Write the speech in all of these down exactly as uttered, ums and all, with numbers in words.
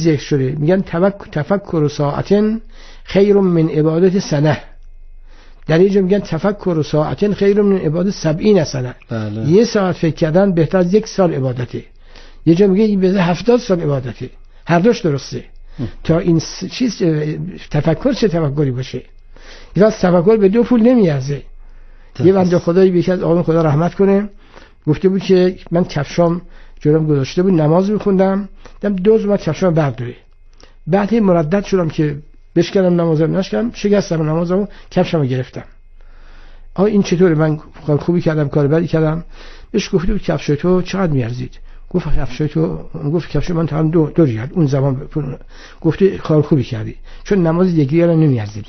ذکر شده، میگن تفکر تفکر ساعتن خیر من عبادت سنه. در اینجا میگن تفکر ساعتن خیر من عبادت سبعین سنه. بله. یه ساعت فکر کردن بهتر از یک سال عبادته. یه جا میگه به هفتاد سال عبادته. هر دوش درسته. ام. تا این چیز تفکر چه تفکری باشه. یا تفکر به دو پول نمیارزه. یه بنده خدایی به یکی از آقایون خدا رحمت کنه گفته بود که من کفشام جلوم گذاشته بود نماز میخوندم، دیدم دوز اومد کفشام برداره. بعد مردد شدم که بشکنم نمازم نشکم، شکستم نمازمو، کفشمو گرفتم. آ این چطوره؟ من کار خوبی کردم کار بدی کردم؟ بهش گفته بود کفش تو چقدر میارزید؟ گفت کفش تو، گفت کفش من تا دو دو ریال اون زمان گفته کار خوبی کردی چون نماز یک ریال نمیارزید.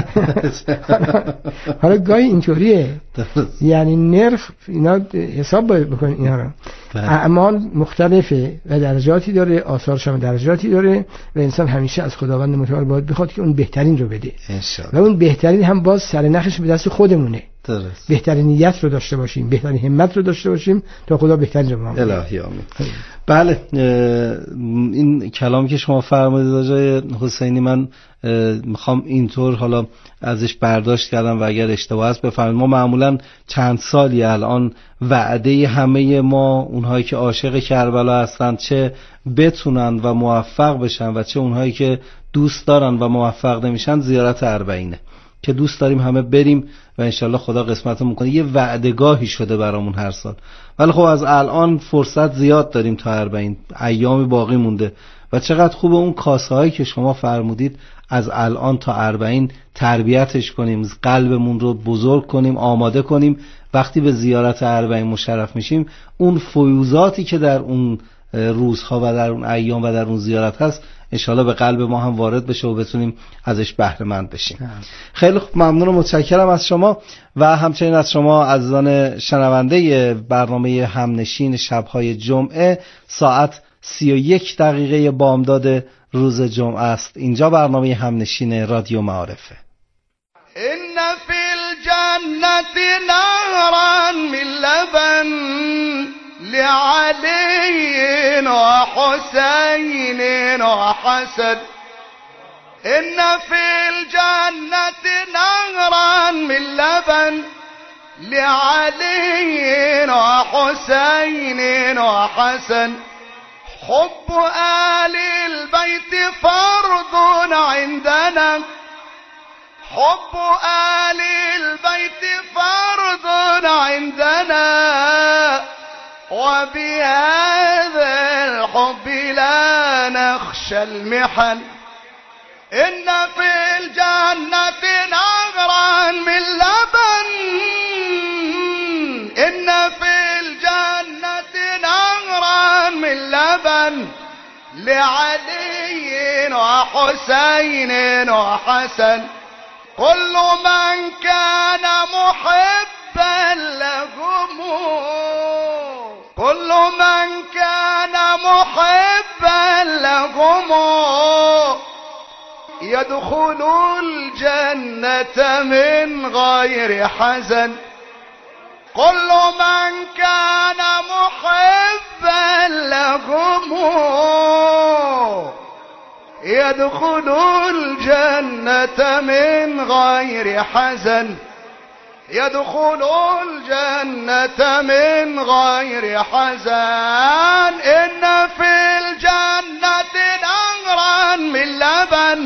حالا گاهی اینطوریه، یعنی نرخ اینا حساب باید بکنید اینا رو. اعمال مختلفه و درجاتی داره، آثارش هم درجاتی داره و انسان همیشه از خداوند متعال باید بخواد که اون بهترین رو بده و اون بهترین هم باز سر نخش به دست خودمونه. درست. بهترین نیت رو داشته باشیم، بهترین همت رو داشته باشیم تا خدا بهترین رو بده. الهی آمین. بله، این کلامی که شما فرمودید آقای حسینی من میخوام اینطور حالا ازش برداشت کردم و اگر اشتباه است بفرمایید. ما معمولا چند سالی الان وعده همه ما اونهایی که عاشق کربلا هستند چه بتونن و موفق بشن و چه اونهایی که دوست دارن و موفق نمیشن زیارت اربعینه که دوست داریم همه بریم و انشالله خدا قسمتمون کنه. یه وعدگاهی شده برامون هر سال، ولی خب از الان فرصت زیاد داریم تا اربعین، ایامی باقی مونده و چقدر خوبه اون کاسه هایی که شما فرمودید از الان تا اربعین تربیتش کنیم، قلبمون رو بزرگ کنیم، آماده کنیم، وقتی به زیارت اربعین مشرف میشیم اون فیوزاتی که در اون روزها و در اون ایام و در اون زیارت هست انشالله به قلب ما هم وارد بشه و بتونیم ازش بهره مند بشیم. خیلی خوب، ممنون و متشکرم از شما و همچنین از شما عزیزان شنونده برنامه همنشین شب‌های جمعه. ساعت سی و یک دقیقه بامداد روز جمعه است. اینجا برنامه همنشین رادیو معارفه. ان فی الجنة نهرا من لبن لعلي وحسين وحسن. إن في الجنة نهرا من لبن لعلي وحسين وحسن. حب آل البيت فرض عندنا. حب آل البيت فرض عندنا. وبهذا الحب لا نخشى المحن. إن في الجنة نهرا من لبن. إن في الجنة نهرا من لبن لعلي وحسين وحسن. كل من كان محبا لهم. كل من كان محبا لهم يدخل الجنة من غير حزن. كل من كان محبا لهم يدخل الجنة من غير حزن. يدخل الجنة من غير حزن. إن في الجنة نهرا من لبن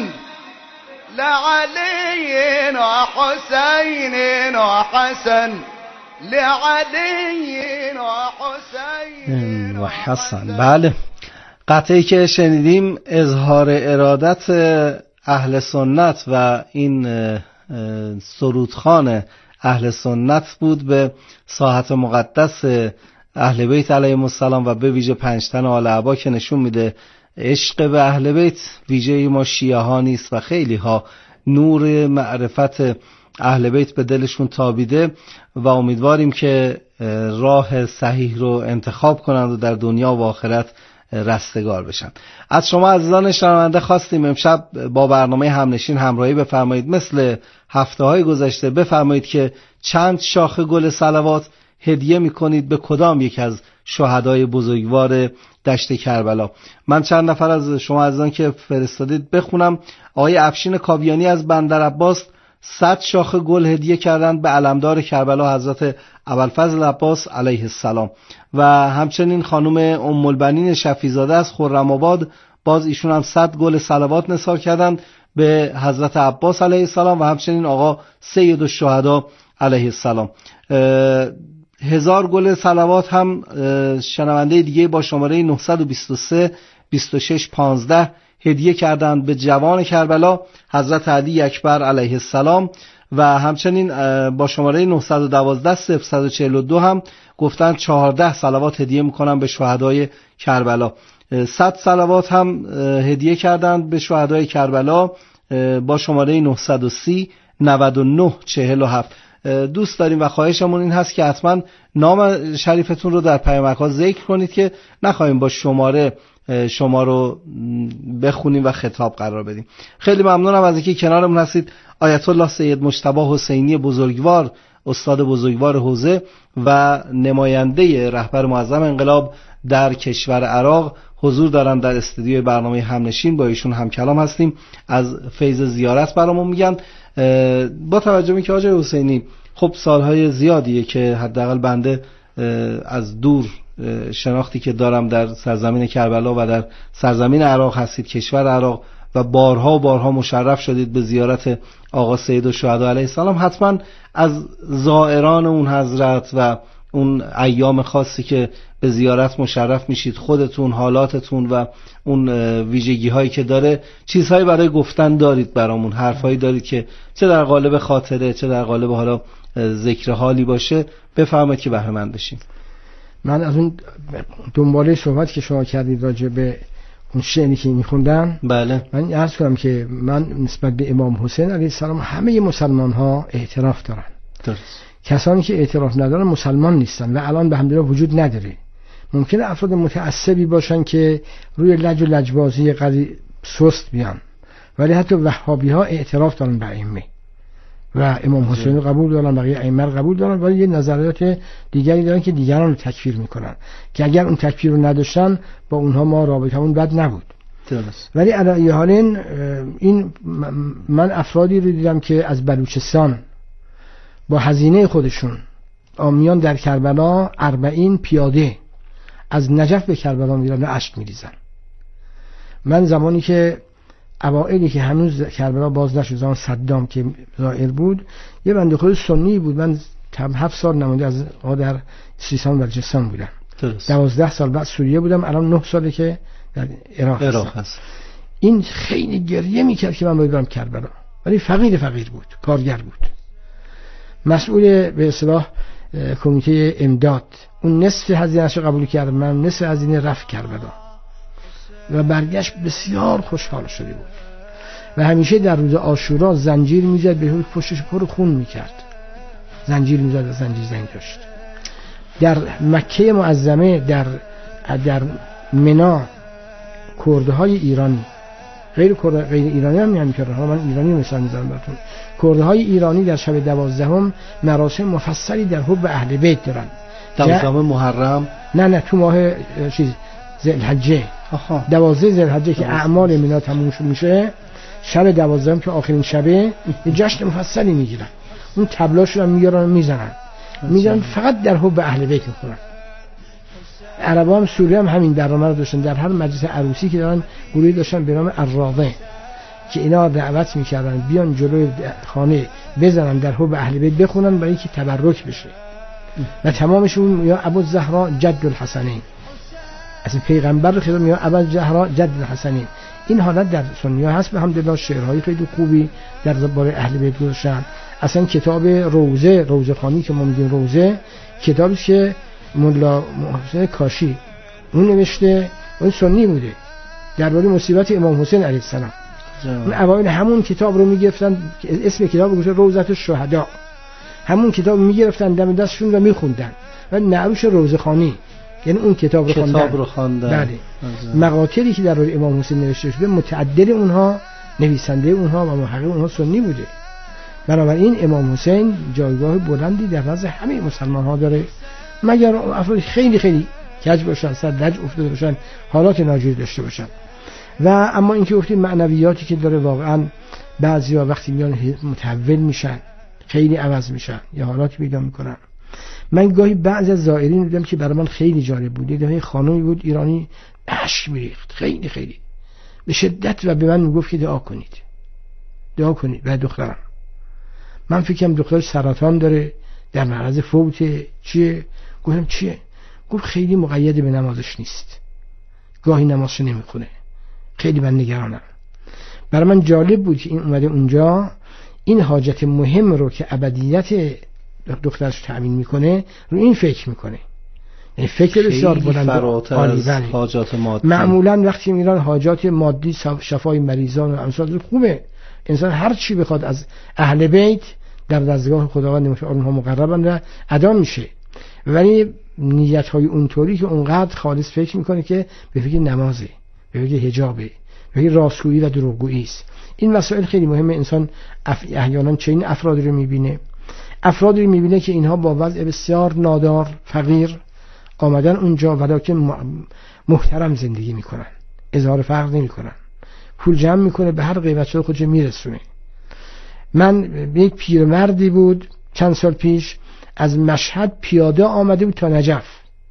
لعلي وحسين وحسن. لعلي وحسين وحسن. بله، قطعی که شنیدیم اظهار ارادت اهل سنت و این سرودخوان اهل سنت بود به ساحت مقدس اهل بیت علیهم السلام و به ویژه پنجتن آل عبا که نشون میده عشق به اهل بیت ویژه ما شیعه ها نیست و خیلی ها نور معرفت اهل بیت به دلشون تابیده و امیدواریم که راه صحیح رو انتخاب کنند و در دنیا و آخرت رستگار بشن. از شما عزیزان شنونده خواستیم امشب با برنامه همنشین همراهی بفرمایید. مثل هفته های گذشته بفرمایید که چند شاخه گل صلوات هدیه میکنید به کدام یک از شهدای بزرگوار دشت کربلا. من چند نفر از شما عزیزان که فرستادید بخونم. آقای افشین کاویانی از بندر عباس صد شاخه گل هدیه کردند به علمدار کربلا حضرت ابوالفضل عباس علیه السلام. و همچنین خانم ام البنین شفیزاده از خرم‌آباد، باز ایشون هم صد گل صلوات نثار کردند به حضرت عباس علیه السلام و همچنین آقا سید الشهدا علیه السلام. هزار گل صلوات هم شنونده دیگه با شماره نه دو سه بیست و شش پانزده هدیه کردند به جوان کربلا حضرت علی اکبر علیه السلام و همچنین با شماره نه یک دو صفر یک چهار دو هم گفتن چهارده صلوات هدیه میکنن به شهدای کربلا. صد صلوات هم هدیه کردند به شهدای کربلا با شماره نه یک سه نه نه چهار هفت. دوست داریم و خواهشمون این هست که حتما نام شریفتون رو در پیامک‌ها ذکر کنید که نخواهیم با شماره شما رو بخونیم و خطاب قرار بدیم. خیلی ممنونم از اینکه کنارمون هستید. آیت الله سید مجتبی حسینی بزرگوار، استاد بزرگوار حوزه و نماینده رهبر معظم انقلاب در کشور عراق حضور دارن در استودیوی برنامه همنشین. با ایشون هم کلام هستیم، از فیض زیارت برامون میگن. با توجه به که آقای حسینی خب سالهای زیادیه که حداقل بنده از دور شناختی که دارم در سرزمین کربلا و در سرزمین عراق هستید، کشور عراق، و بارها و بارها مشرف شدید به زیارت آقا سید الشهدا علیه السلام. حتما از زائران اون حضرت و اون ایام خاصی که به زیارت مشرف میشید خودتون، حالاتتون و اون ویژگی هایی که داره چیزهایی برای گفتن دارید برامون، حرفهایی دارید که چه در قالب خاطره چه در قالب حالا ذکر حالی باشه، بفرمایید که بهره مند بشیم. من از اون دنباله صحبت که شما کردید راجع به اون شعری که میخوندم، بله، من عرض کنم که من نسبت به امام حسین علیه السلام همه مسلمان ها اعتراف دارن. درست. کسانی که اعتراف ندارن مسلمان نیستن و الان به همدلله وجود نداره. ممکنه افراد متعصبی باشن که روی لج و لجبازی قضیه سست بیان، ولی حتی وهابی ها اعتراف دارن به ائمه و امام حسین رو قبول دارن، بقیه ائمه رو قبول دارن، ولی یه نظریات دیگری دارن که دیگران رو تکفیر میکنن که اگر اون تکفیر رو نداشتن با اونها ما رابطمون بد نبود. درست. ولی علی حال این من افرادی رو دیدم که از بلوچستان با هزینه خودشون آمیان در کربلا اربعین پیاده از نجف به کربلا میرن و اشک میریزن. من زمانی که اوائلی که هنوز کربلا باز نشد، زمان صدام که زائر بود، یه بنده خود سنی بود، من هفت سال نماینده از آقا در سیستان و بلوچستان بودم. درست. دوازده سال بعد سوریه بودم، الان نه ساله که در عراق عراق هست. این خیلی گریه میکرد که من باید برم کربلا، ولی فقیر فقیر بود، کارگر بود، مسئول به اصطلاح کمیته امداد. اون نصف هزینه‌اش رو قبول کرد، من نصف هزینه رفت کربلا و برگشت بسیار خوشحال شده بود و همیشه در روز عاشورا زنجیر میزد به پشتش پر خون میکرد، زنجیر میزد و زنجیر زنگ داشت. در مکه معظمه در در منا کردهای ایرانی، غیر کرد غیر ایرانی هم میان میکردن، من ایرانی مثال میزنم براتون، کردهای ایرانی در شب دوازدهم مراسم مفصلی در حب اهل بیت دارن. دوازدهم محرم؟ نه نه تو ماه چیز ذوالحجه، دوازده ذوالحجه که اعمال منا تموم میشه، شب دوازدهم که آخرین شبه یه جشن مفصلی میگیرن، اون طبلاشون هم میارن و میزنن میزنن فقط در حب اهل بیت میخورن. عربا هم سوریه هم همین برنامه رو داشتن، در هر مجلس عروسی که دارن گروهی داشتن به نام الراضه که اینا دعوت میکردن بیان جلوی خانه بزنن در حب اهل بیت بخونن برای اینکه تبرک بشه و تمامشون یا ابو الزهرا جد الحسنین، از پیغمبر رو خیلی میگن ابو الزهرا جد الحسنین. این حالت در سنی‌ها هست. به الحمدلله شعرهای خیلی خوبی در باره اهل بیت گذاشتن. اصلا کتاب روزه روزه خانی که ما میگیم روزه، کتابی که مولا محسن کاشی اون نوشته، اون سنی بوده، درباره مصیبت امام حسین علیه السلام. اون اوایل همون کتاب رو میگرفتن، اسم کتاب رو روزه الشهدا، همون کتاب میگرفتن دم دستشون و میخوندن و نعروش روزه خانی، یعنی اون کتاب رو خواندن. کتاب رو خواندن. بله. مقاطعی که درباره امام حسین نوشته شده متعدل اونها، نویسنده اونها و محقق اونها سنی بوده. بنابراین امام حسین جایگاه بلندی در نزد همه مسلمان ها داره، مگر افراد خیلی خیلی کج باشن، سر لج افتاده باشن، حالات ناجوری داشته باشن. و اما اینکه گفتیم معنویاتی که داره واقعا بعضیا وقتی میان متحول میشن، خیلی عوض میشن، یا حالات پیدا میکنن. من گاهی بعضی از زائرین دیدم که برای من خیلی جالب بود. دیدم خانمی بود ایرانی اشک میریخت خیلی خیلی به شدت و به من میگفت که دعا کنید دعا کنید برای دخترم. من فکرم دختر سرطان داره، در معرض فوت، چیه؟ گفتم چیه؟ گفت خیلی مقید به نمازش نیست، گاهی نمازش نمیخونه، خیلی من نگرانم. برای من جالب بود که این اومده اونجا این حاجت مهم رو که ابدیت دخترش تأمین میکنه رو این فکر میکنه. یعنی فکر بسیار بلند از حاجات مادی. معمولا وقتی میرن حاجات مادی، شفای مریضان و امثال خوبه، انسان هر چی بخواد از اهل بیت در دستگاه خداوند متعال اونها مقربن و ادا میشه. ولی نیت های اونطوری که اونقدر خالص فکر میکنه که به فکر نمازه، به فکر حجابه، به فکر راستگویی و دروغگویی است. این مسائل خیلی مهمه. انسان احیانا چنین افرادی رو میبینه افرادی رو میبینه که اینها با وضع بسیار نادار، فقیر آمدن اونجا ولیکن محترم زندگی میکنن، اظهار فقر نمیکنن، پول جمع میکنه به هر قیمت شده خودش میرسونه. من یک پیرمردی بود چند سال پیش از مشهد پیاده آمده بود تا نجف،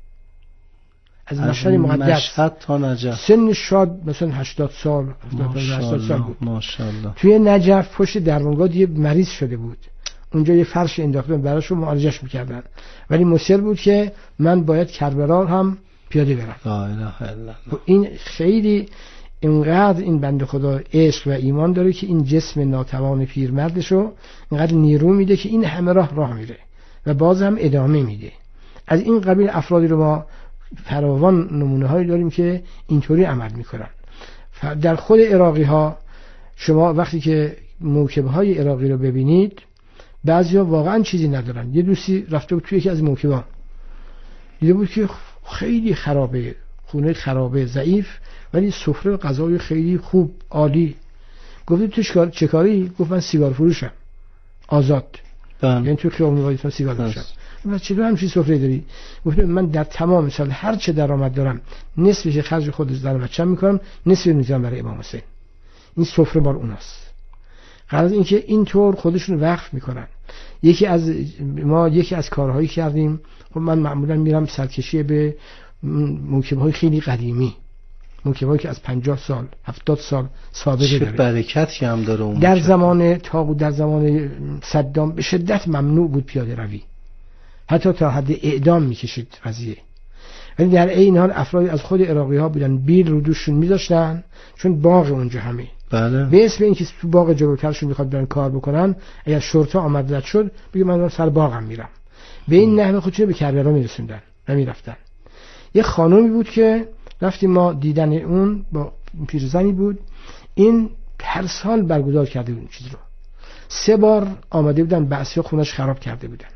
از مشهد مقدس مشهد تا نجف، سن شاد مثلا هشتاد سال هفتاد سال بود. ماشاءالله. توی نجف پشت درمانگاه یه مریض شده بود، اونجا یه فرش انداختن براش رو معالجش میکردن، ولی مصر بود که من باید کربلا هم پیاده برم. لا اله الا الله. این خیلی اینقدر این بنده خدا عشق و ایمان داره که این جسم ناتوان پیرمردشو اینقدر نیرو میده که این همه راه راه میره و باز هم ادامه میده. از این قبیل افرادی رو ما فراوان نمونه هایی داریم که اینطوری عمل میکنن. در خود عراقی ها شما وقتی که موکبه های عراقی رو ببینید، بعضیا واقعا چیزی ندارن. یه دوستی رفته بود توی یکی از موکبا، دیده بود که خیلی خرابه، خونه خرابه، ضعیف، ولی سفره غذای خیلی خوب، عالی. گفت تو چه کاری؟ گفت من سیگار فروشم، آزاد. یعنی تو خیابون وایسم سیگار فروشم. گفت چطور همچین سفره داری؟ گفت من در تمام سال هر چه درآمد دارم نصفش خرج خود زن بچه‌م میکنم، نصف میذارم برای امام حسین. این سفره بار اوناست. قرار اینکه اینطور خودشون وقف میکنن. یکی از ما یکی از کارهایی کردیم، خب من معمولا میرم سرکشی به موکب‌های خیلی قدیمی، موکب‌هایی که از پنجاه سال هفتاد سال سابقه داره. چه برکتی هم داره اون. در زمان تاغوت، در زمان صدام به شدت ممنوع بود پیاده روی، حتی تا حد اعدام میکشید قضیه. ولی در این حال افرادی از خود عراقی ها بودن بیل رو دوشون میذاشتن، چون باغ اونجا همه. بله. به اسم اینکه تو باغ جلوترشون میخواد برن کار بکنن، اگر شرطه آمد رد شد بگه من سر باغم میرم. به این نحوه خودشون به کربلا میرسوندن و میرفتن. یه خانومی بود که رفتیم ما دیدن اون، با پیرزنی بود، این هر سال برگزار کرده بود این چیز رو. سه بار آمده بودن، بعضیا خونش خراب کرده بودن.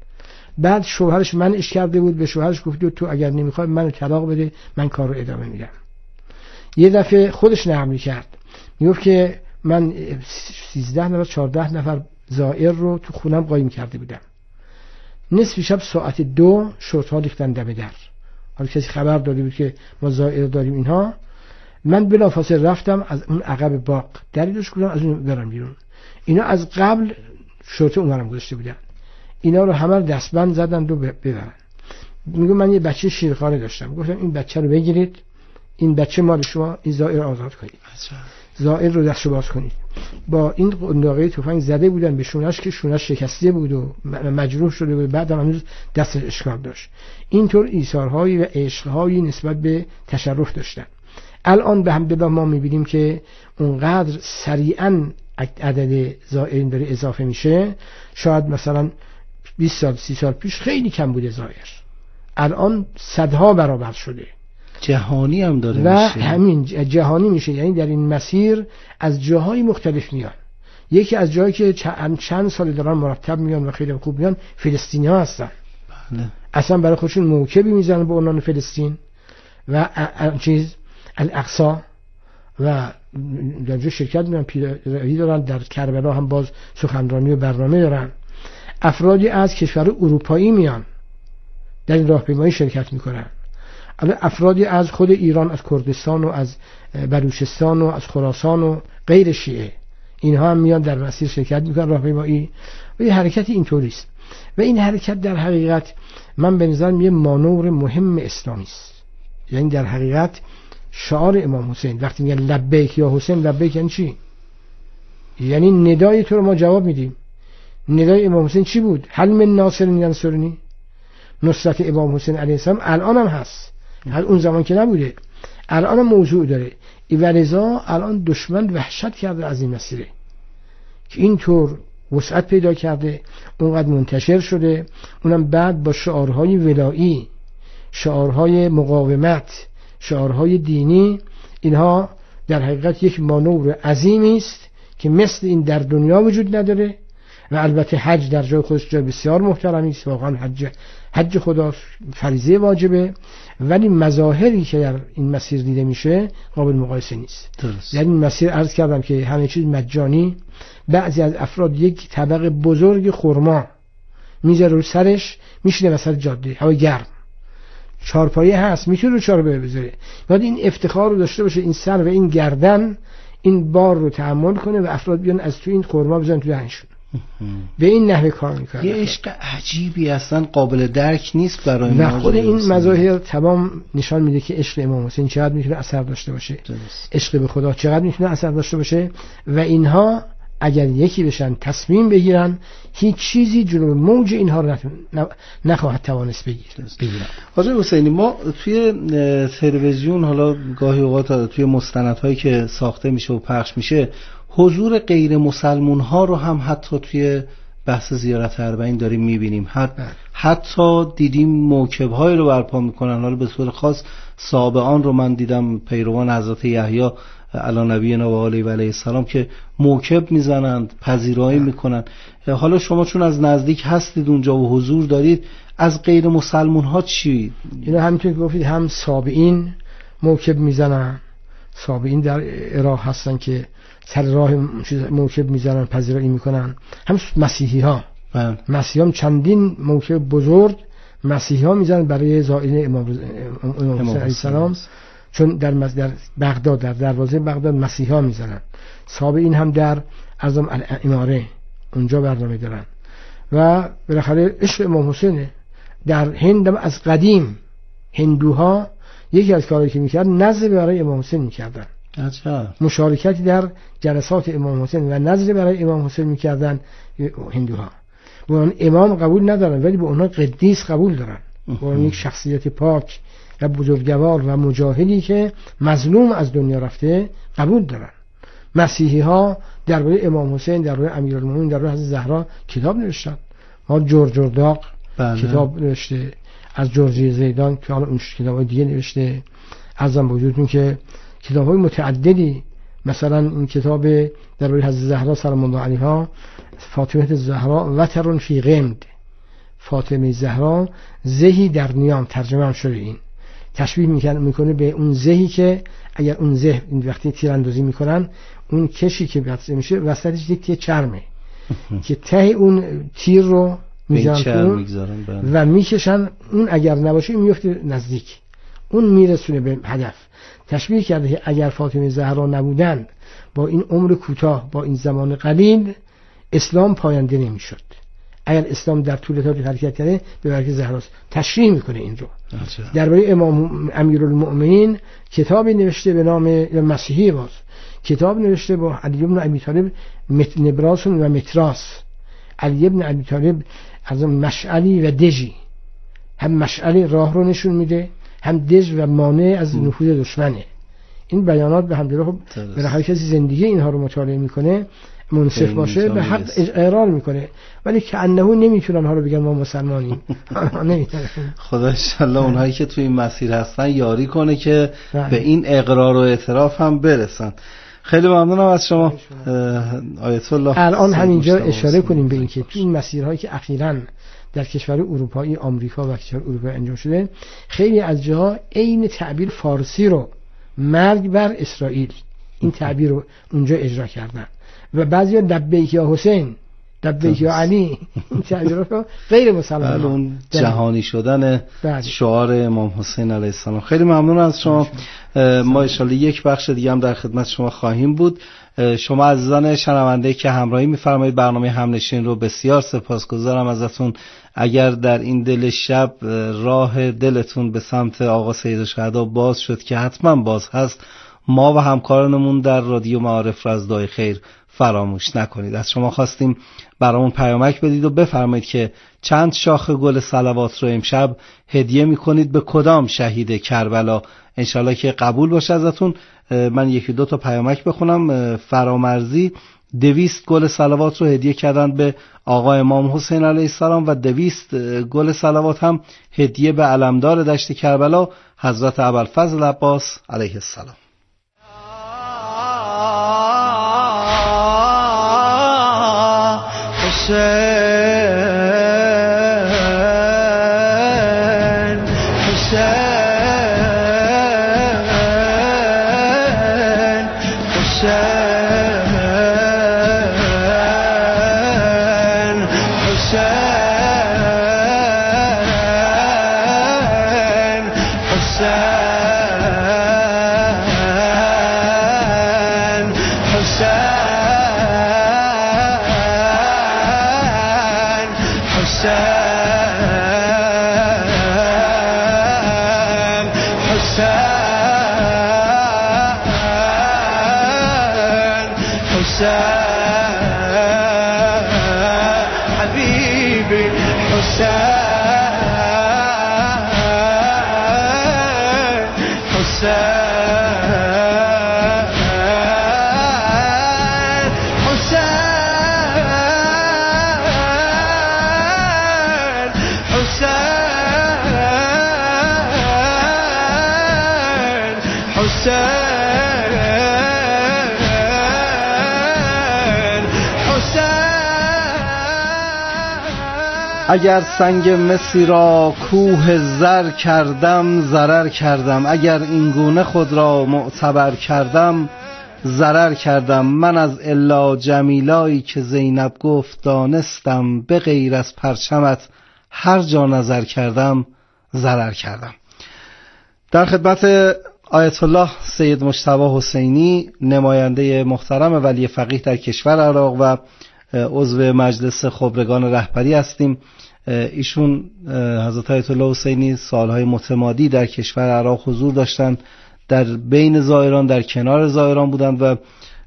بعد شوهرش منعش کرده بود، به شوهرش گفت تو اگر نمیخوای منو طلاق بده، من کار رو ادامه میدم. یه دفعه خودش نرمی کرد، میگفت که من سیزده نفر چهارده نفر زائر رو تو خونم قایم کرده بودم. نصف شب ساعت دو شرطا ریختن دم در. حالا کسی خبر داده بود که ما زائر داریم اینها. من بلافاصله رفتم از اون عقب باغ دریدش کردم از اون برم بیرون. اینا از قبل شرطه اونورم گذاشته بودن. اینا رو همه دستبند زدن و ببرن. میگم من یه بچه شیرخواره داشتم، گفتم این بچه رو بگیرید، این بچه مال شما، این زائر آزاد کنید، زائر رو دستشو باز کنید. با این قنداقه تفنگ زده بودن به شونش که شونش شکسته بود و مجروح شده بود، بعد هم هنوز دستش اشکال داشت. اینطور ایثارهایی و عشقهایی نسبت به تشرف داشتن. الان به هم به ما میبینیم که اونقدر سریعا عدد زائرین داره اضافه میشه. شاید مثلا بیست سال سی سال پیش خیلی کم بوده زائر، الان صدها برابر شده، جهانی هم داره و میشه. همین جهانی میشه. یعنی در این مسیر از جاهای مختلف میان. یکی از جایی که چند سال دارن مرتب میان و خیلی خوب میان فلسطینی ها هستن. بله. اصلا برای خودشون موکبی میزنن به عنوان فلسطین و چیز الاقصی و در جا شرکت میان، پیروی دارن. در کربلا هم باز سخنرانی و برنامه دارن. افرادی از کشور اروپایی میان در این راهپیمایی شرکت میکنن. الان افرادی از خود ایران، از کردستان و از بلوچستان و از خراسان و غیر شیعه، اینها هم میان در مسیر شرکت میکنن راهپیمایی و یه حرکت اینطوری است. و این حرکت در حقیقت من به نظرم یه مانور مهم اسلامی است. یعنی در حقیقت شعار امام حسین وقتی میگن لبیک یا حسین، لبیک یعنی چی؟ یعنی ندای تو رو ما جواب میدیم. ندای امام حسین چی بود؟ هل من ناصر ینصرنی؟ نصرت امام حسین علیه السلام الان هم هست، هر اون زمان که نبوده، الان هم موضوع داره. ایولزا الان دشمن وحشت کرده از این مسیره که اینطور وسعت پیدا کرده، اونقدر منتشر شده، اونم بعد با شعارهای ولایی، شعارهای مقاومت، شعارهای دینی. اینها در حقیقت یک مانور عظیمی است که مثل این در دنیا وجود نداره. و البته حج در جای خودش جای بسیار محترمی است، واقعا حج حج خدا فریضه واجبه، ولی مظاهری که در این مسیر دیده میشه قابل مقایسه نیست. درست. در این مسیر عرض کردم که همه چیز مجانی، بعضی از افراد یک طبق بزرگ خرما میذاره رو سرش، میشینه وسط جاده، هوا گرم، چارپایه هست، میتونه رو چارپایه بذاره، بعد این افتخار رو داشته باشه این سر و این گردن این بار رو تحمل کنه و افراد بیان از تو این خرما بزنن تو دهنشون. به این نحوه کار میکنه. یه عشق عجیبی اصلا قابل درک نیست برای ما. و خود این مظاهر تمام نشان میده که عشق امام حسین چقدر میتونه اثر داشته باشه. درست. عشق به خدا چقدر میتونه اثر داشته باشه و اینها اگر یکی بشن تصمیم بگیرن هیچ چیزی جلو موج اینها رو نخواهد توانست بگیرن. حاجی حسینی، ما توی تلویزیون حالا گاهی اوقات توی مستندهایی که ساخته میشه و پخش میشه حضور غیر مسلمون ها رو هم حتی توی بحث زیارت اربعین داریم میبینیم. حتی, حتی دیدیم موکب های رو برپا میکنن. حالا به صورت خاص سابقان رو من دیدم، پیروان حضرت یحیی علی نبینا و علیه و علیه السلام که موکب میزنند، پذیرایی میکنن. حالا شما چون از نزدیک هستید اونجا و حضور دارید، از غیر مسلمون ها چی؟ اینا همینطور که گفتید هم سابقین موکب میزنن، سابقین در عراق هستن که سر راه موکب میزنن، پذیرایی میکنن. هم مسیحی ها مسیحی هم چندین موکب بزرگ مسیحی ها میزنن برای زائرین امام حسین علیه السلام، چون در در بغداد در دروازه بغداد مسیحی ها میزنن. سابقین هم در اعظم الاماره اونجا برنامه دارن. و بالاخره عشق امام حسینه. در هند از قدیم هندوها یکی از کارهایی که میکرد نذر برای امام حسین میکردن. اچھا. مشارکتی در جلسات امام حسین و نذر برای امام حسین میکردن هندوها. به اون امام قبول ندارن ولی به اونها قدیس قبول دارن، به اون یک شخصیت پاک و بزرگوار و مجاهدی که مظلوم از دنیا رفته قبول دارن. مسیحی ها درباره امام حسین، درباره امیرالمومنین، درباره حضرت زهرا کتاب نوشتن. ما جورج جرداق کتاب نوشته، از جورجی زیدان که حالا اون کتابای دیگه نوشته. ارزم وجودتون که کتاب‌های متعددی، مثلا این کتاب درباره حضرت زهرا سلام الله علیها، فاطمه زهرا وترون فی غمد، فاطمه زهرا زهی در نیام، ترجمه هم شده. این تشبیه میکنه به اون زهی که اگر اون زه این وقتی تیراندازی میکنن اون کشی که بسته میشه وسطش یک تیه چرمه که ته اون تیر رو میذارن و میکشن، اون اگر نباشه میفته نزدیک، اون میرسونه به هدف. تشبیه کرده که اگر فاطمه زهرا نبودن، با این عمر کوتاه، با این زمان قلیل، اسلام پاینده نمیشد. اگر اسلام در طول تاریخ حرکت کرده به برکت زهراست. تشریح میکنه این رو. درباره امام امیرالمؤمنین کتابی نوشته به نام مسیحی، باز کتاب نوشته با علی بن ابی طالب، نبراس و متراس. علی بن ابی طالب از مشعلی و دژی، هم مشعل راه رو نشون میده، هم دژ و مانع از نفوذ دشمنه. این بیانات به همدیگه خب به هر کسی زندگی اینها رو مطالعه میکنه منصف باشه به حق اقرار میکنه، ولی که انه نمیتونن ها رو بگن ما مسلمانیم. نمیتونن. خدا ان شاء الله اونهایی که توی این مسیر هستن یاری کنه که به این اقرار و اعتراف هم برسن. خیلی ممنونم از شما آیت الله. الان همینجا اشاره کنیم به این که توی این مسیرهایی که اخیراً در کشور اروپایی، آمریکا و کشور اروپایی انجام شده، خیلی از جاها عین تعبیر فارسی رو مرگ بر اسرائیل، این تعبیر رو اونجا اجرا کردن و بعضیا لبیک یا حسین، لبیک یا علی. این تعبیرات غیر مسلمان. اون جهانی شدن شعار امام حسین علیه السلام. خیلی ممنون از شما. ما ان شاءالله یک بخش دیگه هم در خدمت شما خواهیم بود. شما عزیزان شنونده که همراهی می‌فرمایید برنامه همنشین رو بسیار سپاسگزارم ازتون. اگر در این دل شب راه دلتون به سمت آقا سیدالشهدا باز شد که حتما باز هست، ما و همکارانمون در رادیو معارف را از دعای خیر فراموش نکنید. از شما خواستیم برامون پیامک بدید و بفرمایید که چند شاخه گل صلوات رو امشب هدیه میکنید به کدام شهید کربلا. انشالله که قبول باشه ازتون. من یکی دو تا پیامک بخونم. فرامرزی دویست گل صلوات رو هدیه کردن به آقا امام حسین علیه السلام و دویست گل صلوات هم هدیه به علمدار دشت کربلا حضرت ابوالفضل عباس علیه السلام. اگر سنگ مسی را کوه زر کردم ضرر کردم، اگر این گونه خود را معتبر کردم ضرر کردم. من از الا جمیلایی که زینب گفت دانستم، به غیر از پرچمت هر جا نظر کردم ضرر کردم. در خدمت آیت الله سید مجتبی حسینی، نماینده محترم ولی فقیه در کشور عراق و عضو مجلس خبرگان رهبری هستیم. ایشون حضرت آیت الله حسینی سالهای متمادی در کشور عراق حضور داشتند، در بین زائران در کنار زائران بودند و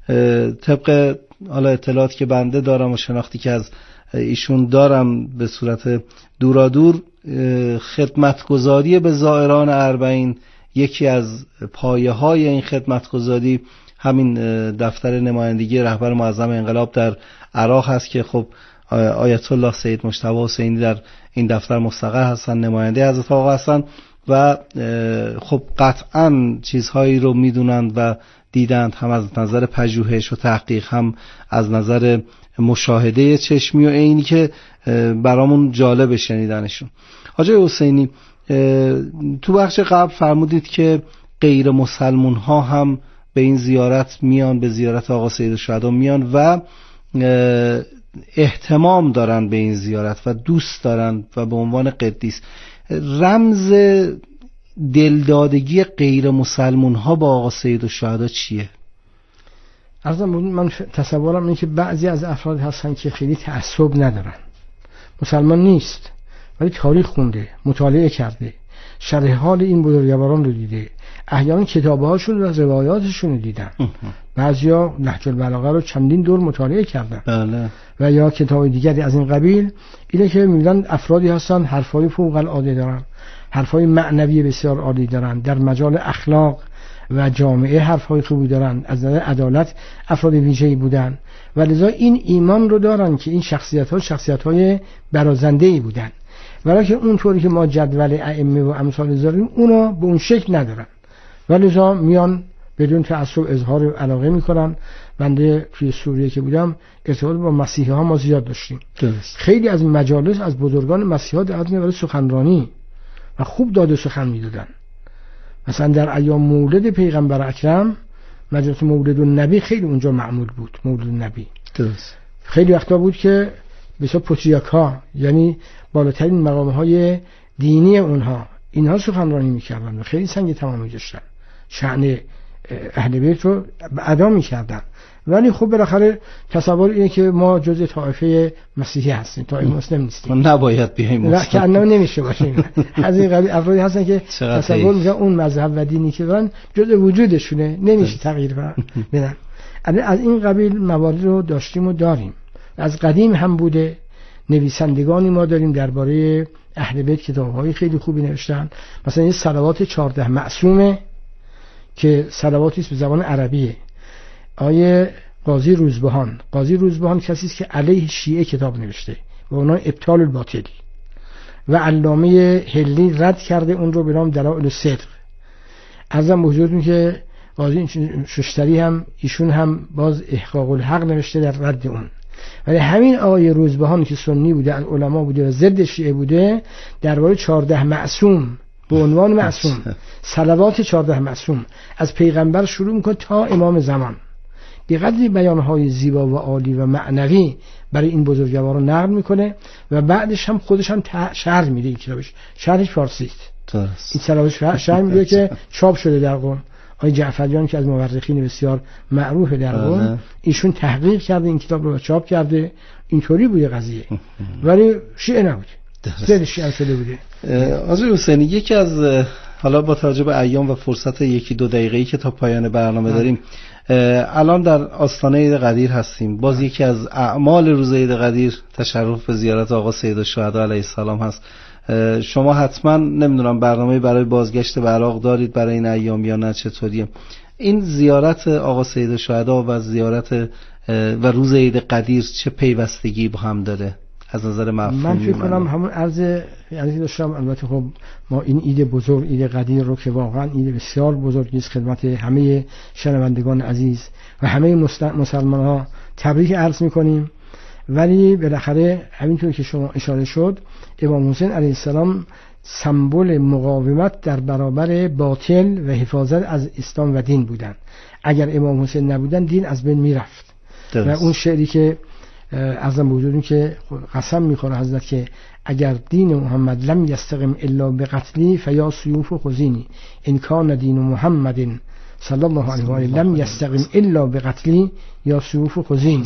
طبق حالا اطلاعاتی که بنده دارم و شناختی که از ایشون دارم به صورت دورادور، خدمتگزاری به زائران اربعین یکی از پایه های این خدمتگزاری همین دفتر نمایندگی رهبر معظم انقلاب در عراق هست که خب آیت الله سید مجتبی حسینی در این دفتر مستقر هستن، نماینده حضرت آقا هستن و خب قطعا چیزهایی رو میدونند و دیدند، هم از نظر پژوهش و تحقیق هم از نظر مشاهده چشمی و عینی که برامون جالب شنیدنشون. حاجی حسینی، تو بخش قبل فرمودید که غیر مسلمون ها هم به این زیارت میان، به زیارت آقا سیدالشهدا میان و اهتمام دارن به این زیارت و دوست دارن و به عنوان قدیس. رمز دلدادگی غیر مسلمون ها با آقا سیدالشهدا چیه؟ عرضم من تصورم اینه که بعضی از افراد هستن که خیلی تعصب ندارن، مسلمان نیست ولی تاریخ خونده، مطالعه کرده، شرح حال این بزرگواران رو دیده، احیانا کتابهاشون و روایاتشون رو دیدن، بعضیا نهج البلاغه رو چندین دور مطالعه کردن بله. و یا کتاب دیگری از این قبیل. اینه که میگن افرادی هستن حرفای فوق العاده دارن، حرفای معنوی بسیار عالی دارن، در مجال اخلاق و جامعه حرفای خوبی دارن، از نظر عدالت افراد ویژه‌ای بودن و لذا این ایمان رو دارن که این شخصیت‌ها شخصیت‌های برازنده‌ای بودن، ولی اونطوری که ما جدول ائمه و امثال داریم اونا به اون شکل ندارن و لذا میان بدون تعصب اظهار علاقه میکنن. بنده توی سوریه که بودم ارتباط با مسیحی ها ما زیاد داشتیم، درست. خیلی از مجالس از بزرگان مسیحی ها دعوت می‌کردن سخنرانی و خوب داد و سخن میدادن. مثلا در ایام مولد پیغمبر اکرم مجلس مولد النبی خیلی اونجا معمول بود، مولد النبی درست. خیلی وقتا بود که بسیار پوتریاکا، یعنی بالاترین مقام های دینی اونها، اینها سخنرانی میکردن و خیلی سنگ تمام می‌گذاشتن، شأن اهل بیت رو ادا میکردن. ولی خب بالاخره تصور اینه که ما جزء طایفه مسیحی هستیم، طایفه مسلم نیستیم، ما نباید بیایم نه که انم نمیشه باشیم. از این قبیل افرادی هستن که تصور میکنن اون مذهب و دینی که دارن جزء وجودشونه، نمیشه تغییر بدن. از این قبیل موارد رو داشتیم و داریم، از قدیم هم بوده. نویسندگانی ما داریم درباره اهل بیت کتاب‌های خیلی خوبی نوشتن، مثلا این صلوات چهارده معصومه که صلواتی است به زبان عربیه. آیه قاضی روزبهان، قاضی روزبهان کسی است که علیه شیعه کتاب نوشته و اونها ابطال الباطل، و علامه هلی رد کرده اون رو به نام دلائل الصدق. ازم موجود که قاضی ششتری هم ایشون هم باز احقاق الحق نوشته در رد اون. ولی همین آیه روزبهان که سنی بوده، از علما بوده و ضد شیعه بوده، درباره چهارده معصوم به عنوان معصوم، صلوات چهارده معصوم از پیغمبر شروع میکنه تا امام زمان، به قدری بیانهای زیبا و عالی و معنوی برای این بزرگواران نقل میکنه و بعدش هم خودش هم شرح میده. این کتابش شرحش فارسی است، این صلوات شرح میده که چاپ شده در قم. آقای جعفریان که از مورخین بسیار معروف در قم، ایشون تحقیق کرده این کتاب رو چاپ کرده. اینطوری بوده قضیه، ولی شیعه نبوده، زد شیعه شده بوده. آقای حسینی، یکی از حالا با توجه به ایام و فرصت یکی دو دقیقه‌ای که تا پایان برنامه داریم، الان در آستانه عید قدیر هستیم. باز یکی از اعمال روز عید قدیر تشرف به زیارت آقا سیدالشهدا علیه السلام هست. شما حتما نمیدونم برنامه برای بازگشت به عراق دارید برای این ایام یا نه، چطوریه این زیارت آقا سیدالشهدا و زیارت و روز عید قدیر چه پیوستگی با هم داره از نظر مفهومی؟ من فکر کنم همون عرض یعنی داشتم. البته خب ما این عید بزرگ، عید قدیر رو که واقعا عید بسیار بزرگی است، خدمت همه شنوندگان عزیز و همه مسلمان ها تبریک عرض میکنیم. ولی بالاخره همینطور که شما اشاره شد، امام حسین علیه السلام سمبل مقاومت در برابر باطل و حفاظت از اسلام و دین بودن. اگر امام حسین نبودن دین از بین میرفت. و اون شعری که اعظم وجودی که قسم میخوره حضرت که اگر دین محمد لم یستقم الا بقتلی فیا سیوف خزینی ان کان دین محمد صلی الله علیه و آله لم یستقم الا بقتلی یا سیوف خزینی.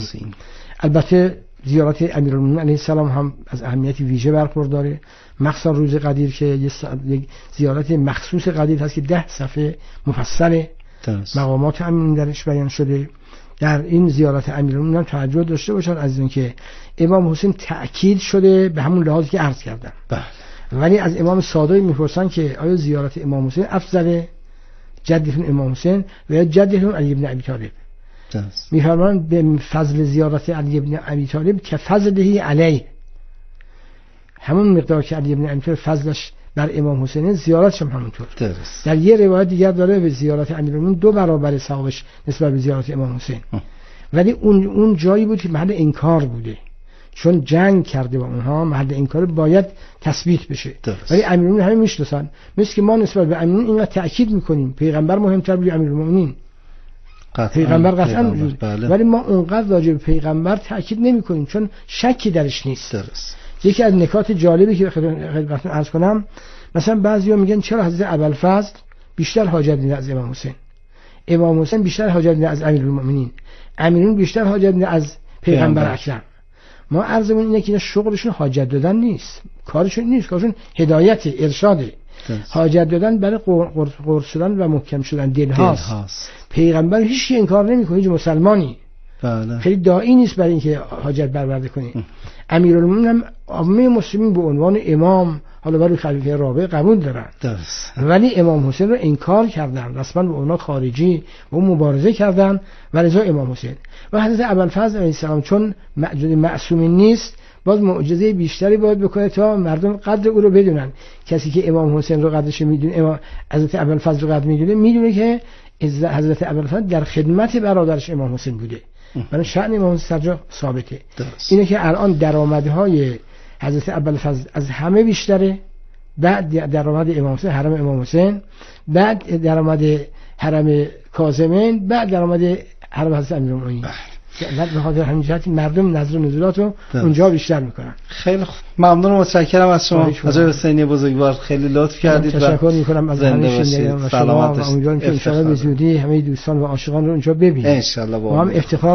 البته زیارت امیرالمومنین علیه السلام هم از اهمیت ویژه برخورداره، مخصوصا روز قدیر که یک زیارت مخصوص قدیر هست که ده صفحه مفصل مقامات امیرالمومنین درش بیان شده. در این زیارت امیرالمومنین توجه داشته باشن از اینکه امام حسین تأکید شده به همون لحاظی که عرض کردم. بله. ولی از امام صادق میپرسن که آیا زیارت امام حسین افضل جدتون امام حسین و یا جدتون علی ابن ابی طالب؟ میفرمان به فضل زیارت علی ابن ابی طالب که فضله علیه، همون مقدار که علی ابن ابی طالب فضلش بر امام حسین، زیارتش هم همونطور. درست. در یه روایت دیگر داره به زیارت امیرالمومنین دو برابر ثوابش نسبت به زیارت امام حسین. ولی اون اون جایی بود که محل انکار بوده، چون جنگ کرده با اونها، محل انکار باید تثبیت بشه. درست. ولی امیرالمومنین همین میشناسن، مثل که ما نسبت به امیرالمومنین اینقدر تأکید میکنیم پیغمبر مهمتر بود امیرالمومنین. پیغمبر قطعا وجود، ولی ما اونقدر راجع به پیغمبر تأکید نمی کنیم چون شکی درش نیست. درست. یکی از نکات جالبی که خدمتتون عرض کنم، مثلا بعضیا میگن چرا حضرت ابوالفضل بیشتر حاجت دید از امام حسین، امام حسین بیشتر حاجت دید از امیرالمومنین، امیرالمومنین بیشتر حاجت دید از پیغمبر اکرم. ما عرضمون اینه که اینا شغلشون حاجت دادن نیست، کارشون نیست، کارشون هدایت، ارشاده. حاجت دادن برای قرص شدن و محکم شدن دل هاست. پیغمبر هیچ انکار نمیکنه، هیچ مسلمانی بله. خیلی داعی نیست برای اینکه حاجت برآورده کنه. امیرالمومنین هم عامه مسلمین به عنوان امام، حالا برای خلیفه رابع قبول دارن درست. ولی امام حسین رو انکار کردن، رسما به اونا خارجی و اون مبارزه کردن و رضا امام حسین. و حضرت ابوالفضل علیه السلام چون معصومین نیست، باز معجزه بیشتری باید بکنه تا مردم قدر او رو بدونن. کسی که امام حسین رو قدرش میدونه، امام حضرت ابوالفضل رو قدر میدونه، میدونه که حضرت ابوالفضل در خدمت برادرش امام حسین بوده. برای شأن امام حسین سرجا ثابته. درست. اینه که الان درآمدهای حضرت ابوالفضل از همه بیشتره، بعد درآمد امام حسین حرم امام حسین، بعد درآمد حرم کاظمین، بعد درآمد حرم حضرت امیرالمومنین. علت به خاطر همین جهت مردم نظر نزولات رو اونجا بیشتر میکنن. خیلی خوب، ممنون و متشکرم از شما حاج حسینی بزرگوار، خیلی لطف کردید. تشکر میکنم از همه شنوندگان و شما و امیدوارم که ان شاء الله به زودی همه دوستان و عاشقان رو اونجا ببینیم. ان شاء الله با هم افتخار